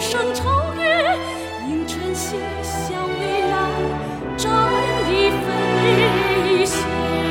声超越，迎晨曦向未来展翼飞翔。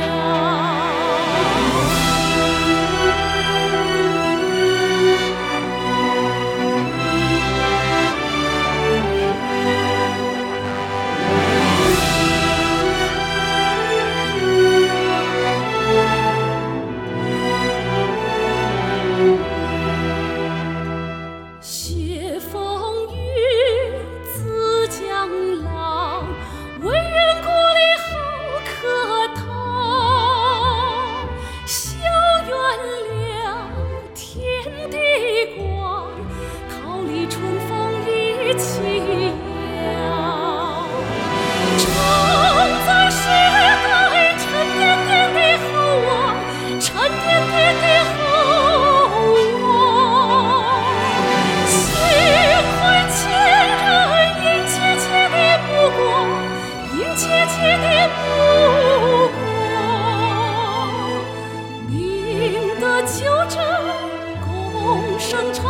斜风雨，自江浪，为愿故里好客堂。小原谅天地广，桃李春风一起扬。常在时代沉甸甸的厚望，沉甸甸的厚望。心怀前人殷切切的目光，殷切切的目光，明德纠正，共生长。